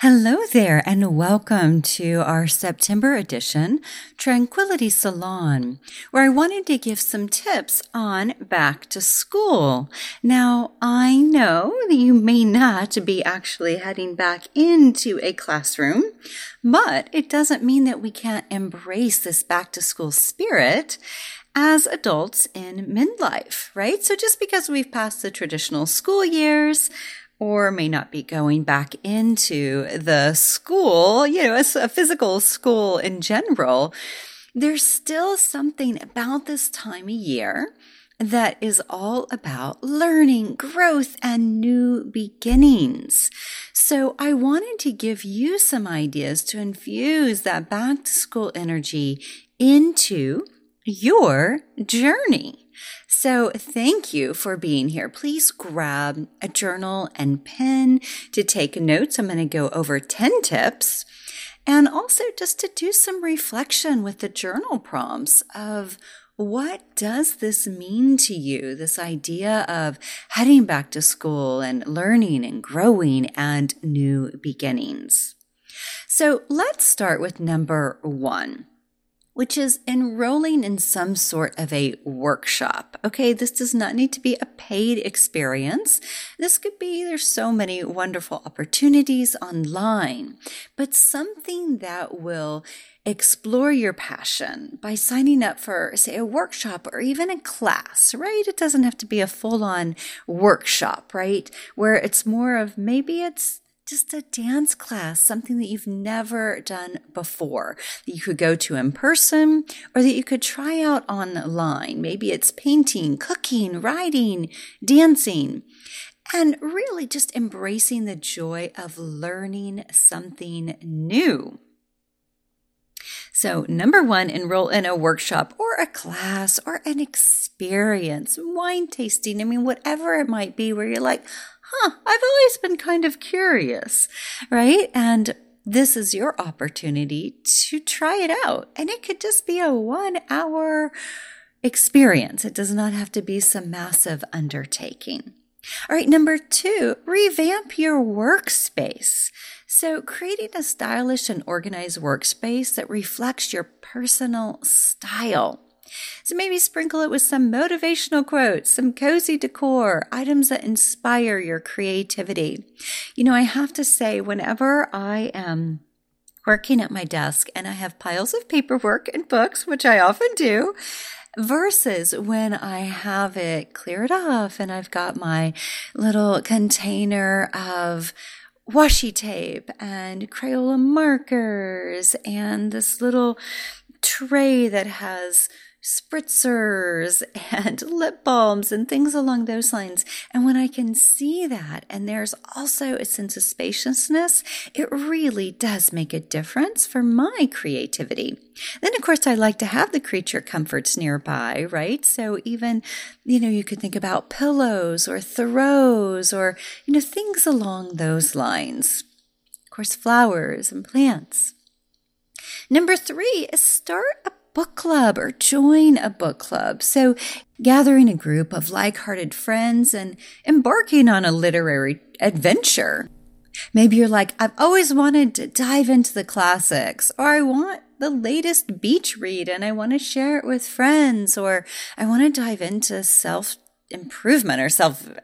Hello there, and welcome to our September edition, Tranquility Salon, where I wanted to give some tips on back to school. Now, I know that you may not be actually heading back into a classroom, but it doesn't mean that we can't embrace this back to school spirit as adults in midlife, right? So just because we've passed the traditional school years, or may not be going back into the school, a physical school in general, there's still something about this time of year that is all about learning, growth, and new beginnings. So I wanted to give you some ideas to infuse that back to school energy into your journey. So thank you for being here. Please grab a journal and pen to take notes. I'm going to go over 10 tips, and also just to do some reflection with the journal prompts of what does this mean to you? This idea of heading back to school and learning and growing and new beginnings. So let's start with number 1. Which is enrolling in some sort of a workshop. Okay, this does not need to be a paid experience. This could be, there's so many wonderful opportunities online, but something that will explore your passion by signing up for, say, a workshop or even a class, right? It doesn't have to be a full-on workshop, right? Where it's more of maybe it's just a dance class, something that you've never done before, that you could go to in person or that you could try out online. Maybe it's painting, cooking, writing, dancing, and really just embracing the joy of learning something new. So number 1, enroll in a workshop or a class or an experience, wine tasting. I mean, whatever it might be where you're like, I've always been kind of curious, right? And this is your opportunity to try it out. And it could just be a 1-hour experience. It does not have to be some massive undertaking. All right, number 2, revamp your workspace. So creating a stylish and organized workspace that reflects your personal style. So maybe sprinkle it with some motivational quotes, some cozy decor, items that inspire your creativity. I have to say, whenever I am working at my desk and I have piles of paperwork and books, which I often do, versus when I have it cleared off and I've got my little container of washi tape and Crayola markers and this little tray that has spritzers and lip balms and things along those lines. And when I can see that, and there's also a sense of spaciousness, it really does make a difference for my creativity. Then, of course, I like to have the creature comforts nearby, right? So even, you could think about pillows or throws or, things along those lines. Of course, flowers and plants. Number 3 is start a book club or join a book club. So gathering a group of like-hearted friends and embarking on a literary adventure. Maybe you're like, I've always wanted to dive into the classics, or I want the latest beach read and I want to share it with friends, or I want to dive into self-improvement or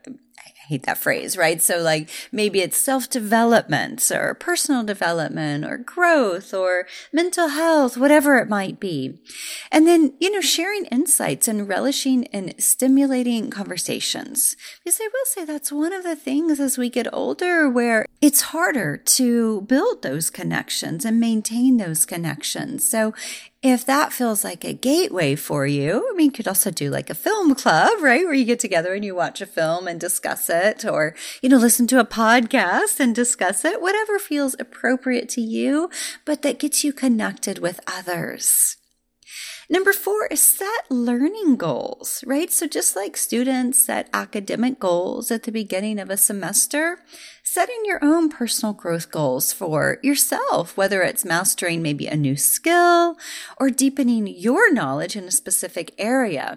I hate that phrase, right? So like maybe it's self-development or personal development or growth or mental health, whatever it might be. And then, sharing insights and relishing in stimulating conversations. Because I will say that's one of the things as we get older where it's harder to build those connections and maintain those connections. So if that feels like a gateway for you, you could also do like a film club, right? Where you get together and you watch a film and discuss it, or, listen to a podcast and discuss it, whatever feels appropriate to you, but that gets you connected with others. Number 4 is set learning goals, right? So just like students set academic goals at the beginning of a semester, setting your own personal growth goals for yourself, whether it's mastering maybe a new skill or deepening your knowledge in a specific area.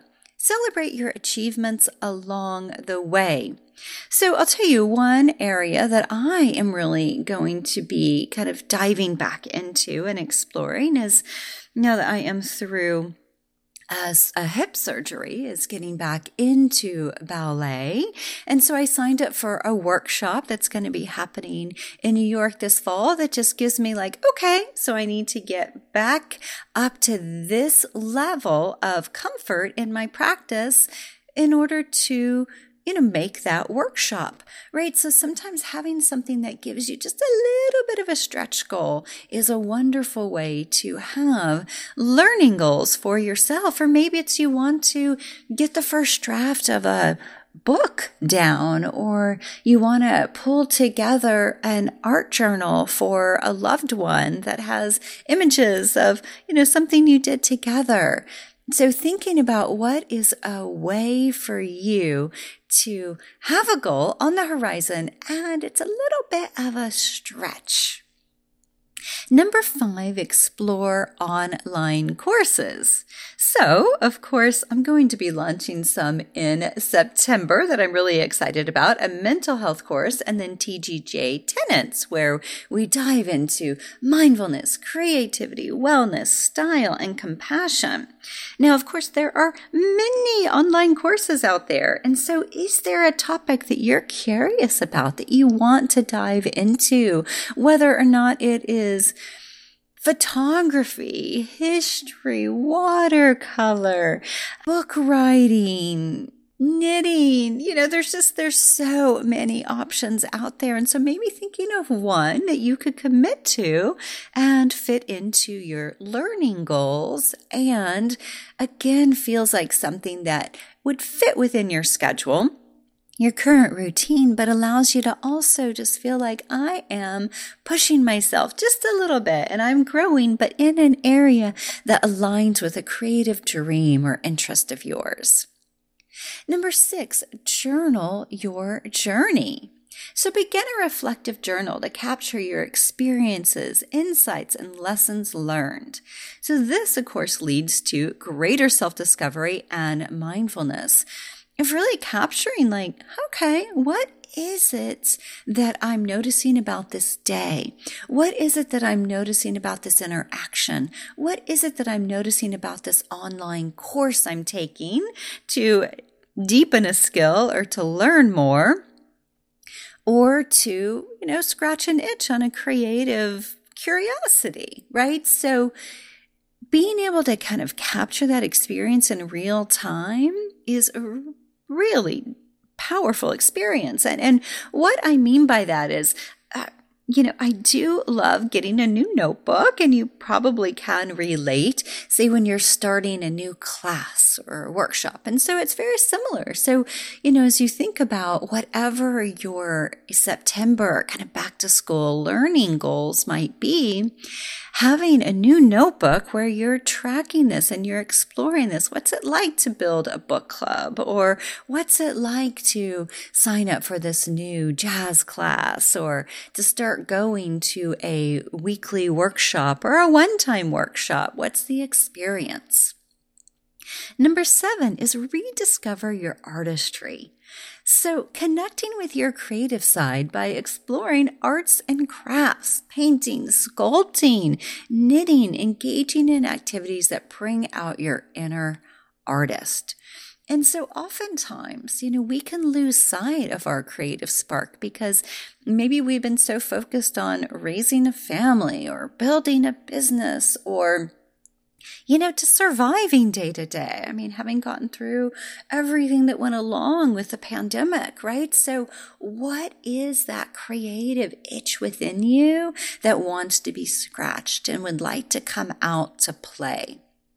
celebrate your achievements along the way. So I'll tell you one area that I am really going to be kind of diving back into and exploring is, now that I am through as a hip surgery, is getting back into ballet. And so I signed up for a workshop that's going to be happening in New York this fall that just gives me like, okay, so I need to get back up to this level of comfort in my practice in order to make that workshop, right? So sometimes having something that gives you just a little bit of a stretch goal is a wonderful way to have learning goals for yourself. Or maybe it's you want to get the first draft of a book down, or you want to pull together an art journal for a loved one that has images of, something you did together. So thinking about what is a way for you to have a goal on the horizon, and it's a little bit of a stretch. Number 5, explore online courses. So, of course, I'm going to be launching some in September that I'm really excited about, a mental health course, and then TGJ Tenets, where we dive into mindfulness, creativity, wellness, style, and compassion. Now, of course, there are many online courses out there. And so is there a topic that you're curious about that you want to dive into, whether or not it is photography, history, watercolor, book writing, knitting? There's so many options out there. And so maybe thinking of one that you could commit to and fit into your learning goals, and again, feels like something that would fit within your schedule, your current routine, but allows you to also just feel like I am pushing myself just a little bit and I'm growing, but in an area that aligns with a creative dream or interest of yours. Number 6, journal your journey. So begin a reflective journal to capture your experiences, insights, and lessons learned. So this, of course, leads to greater self-discovery and mindfulness. Of really capturing okay, what is it that I'm noticing about this day? What is it that I'm noticing about this interaction? What is it that I'm noticing about this online course I'm taking to deepen a skill or to learn more, or to, scratch an itch on a creative curiosity, right? So being able to kind of capture that experience in real time is a really powerful experience. And what I mean by that is, I do love getting a new notebook, and you probably can relate, say when you're starting a new class or a workshop. And so it's very similar. So, as you think about whatever your September kind of back to school learning goals might be, having a new notebook where you're tracking this and you're exploring this. What's it like to build a book club? Or what's it like to sign up for this new jazz class, or to start going to a weekly workshop or a one-time workshop? What's the experience? Number 7 is rediscover your artistry. So connecting with your creative side by exploring arts and crafts, painting, sculpting, knitting, engaging in activities that bring out your inner artist. And so oftentimes, we can lose sight of our creative spark because maybe we've been so focused on raising a family or building a business, or to surviving day to day. Having gotten through everything that went along with the pandemic, right? So what is that creative itch within you that wants to be scratched and would like to come out to play?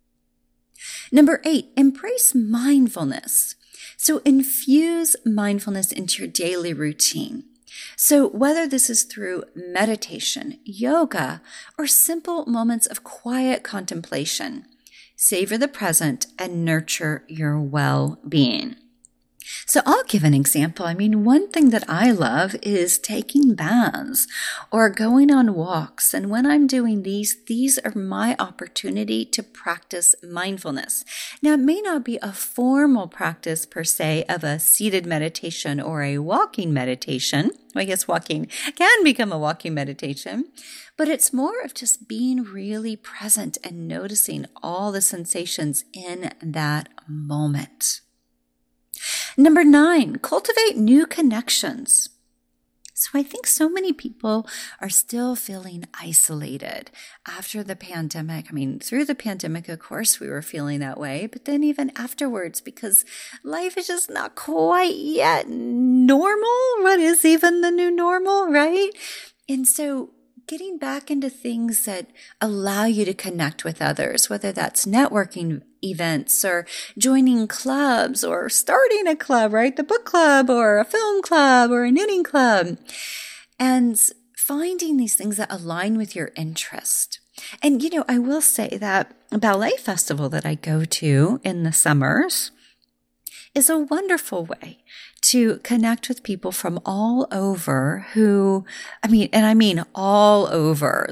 Number 8, embrace mindfulness. So infuse mindfulness into your daily routine. So whether this is through meditation, yoga, or simple moments of quiet contemplation, savor the present and nurture your well-being. So I'll give an example. I mean, one thing that I love is taking baths or going on walks. And when I'm doing these are my opportunity to practice mindfulness. Now, it may not be a formal practice per se of a seated meditation or a walking meditation. Well, I guess walking can become a walking meditation, but it's more of just being really present and noticing all the sensations in that moment. Number 9, cultivate new connections. So I think so many people are still feeling isolated after the pandemic. I mean, through the pandemic, of course, we were feeling that way, but then even afterwards, because life is just not quite yet normal. What is even the new normal, right? And so getting back into things that allow you to connect with others, whether that's networking events or joining clubs or starting a club, right? The book club or a film club or a knitting club, and finding these things that align with your interest. And, I will say that a ballet festival that I go to in the summers is a wonderful way to connect with people from all over I mean all over,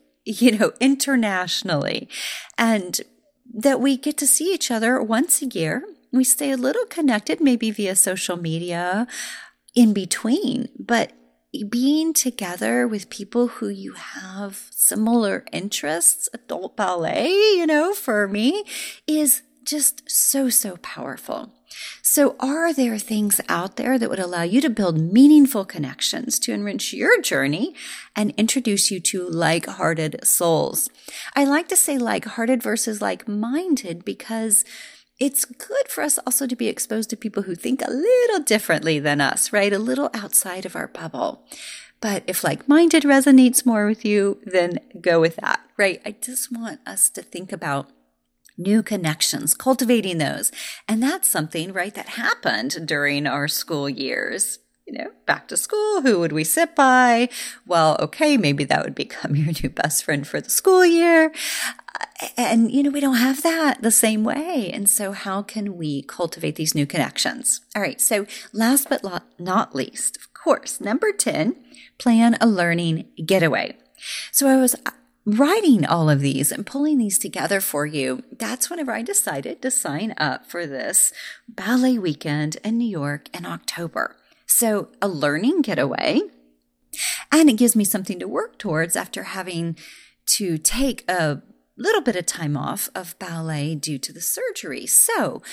internationally, and that we get to see each other once a year. We stay a little connected, maybe via social media in between, but being together with people who you have similar interests, adult ballet, for me is just so, so powerful. So are there things out there that would allow you to build meaningful connections to enrich your journey and introduce you to like-hearted souls? I like to say like-hearted versus like-minded because it's good for us also to be exposed to people who think a little differently than us, right? A little outside of our bubble. But if like-minded resonates more with you, then go with that, right? I just want us to think about new connections, cultivating those. And that's something, right, that happened during our school years. Back to school, who would we sit by? Well, okay, maybe that would become your new best friend for the school year. And, we don't have that the same way. And so how can we cultivate these new connections? All right. So last but not least, of course, number 10, plan a learning getaway. So I was writing all of these and pulling these together for you. That's whenever I decided to sign up for this ballet weekend in New York in October. So a learning getaway, and it gives me something to work towards after having to take a little bit of time off of ballet due to the surgery. So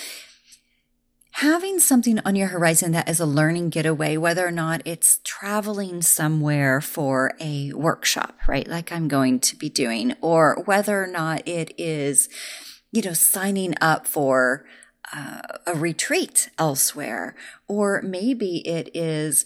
having something on your horizon that is a learning getaway, whether or not it's traveling somewhere for a workshop, right, like I'm going to be doing, or whether or not it is, signing up for a retreat elsewhere, or maybe it is,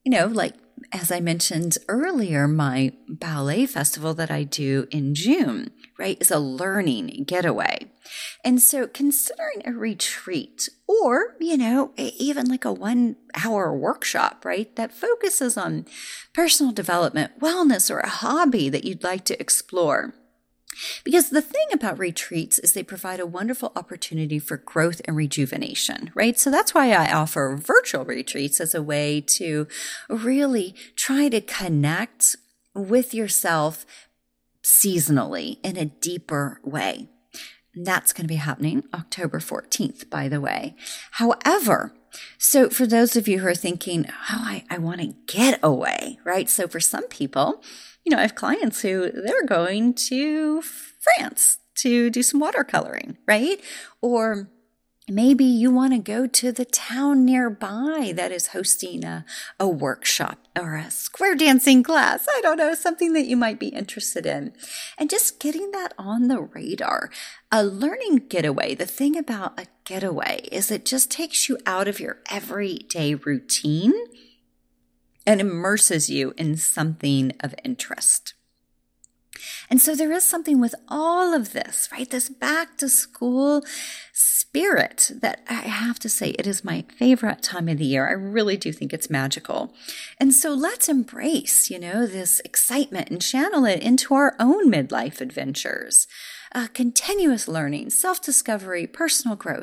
as I mentioned earlier, my ballet festival that I do in June, right, is a learning getaway. And so considering a retreat or, even like a 1-hour workshop, right, that focuses on personal development, wellness, or a hobby that you'd like to explore. Because the thing about retreats is they provide a wonderful opportunity for growth and rejuvenation, right? So that's why I offer virtual retreats as a way to really try to connect with yourself seasonally in a deeper way. And that's going to be happening October 14th, by the way. However, so for those of you who are thinking, I want to get away, right? So for some people, I have clients who they're going to France to do some watercoloring, right? Or maybe you want to go to the town nearby that is hosting a workshop or a square dancing class. I don't know, something that you might be interested in. And just getting that on the radar. A learning getaway, the thing about a getaway is it just takes you out of your everyday routine and immerses you in something of interest. And so there is something with all of this, right? This back to school spirit that I have to say, it is my favorite time of the year. I really do think it's magical. And so let's embrace, this excitement and channel it into our own midlife adventures, continuous learning, self-discovery, personal growth.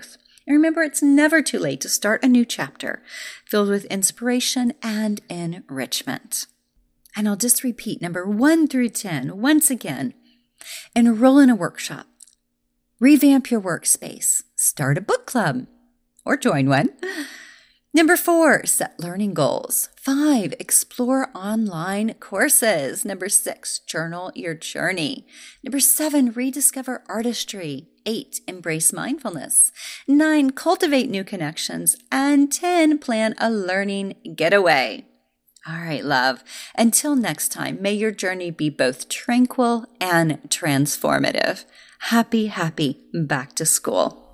And remember, it's never too late to start a new chapter filled with inspiration and enrichment. And I'll just repeat number 1 through 10 once again. Enroll in a workshop. Revamp your workspace. Start a book club or join one. Number 4, set learning goals. 5, explore online courses. Number 6, journal your journey. Number 7, rediscover artistry. 8, embrace mindfulness. 9, cultivate new connections. And 10, plan a learning getaway. All right, love. Until next time, may your journey be both tranquil and transformative. Happy back to school.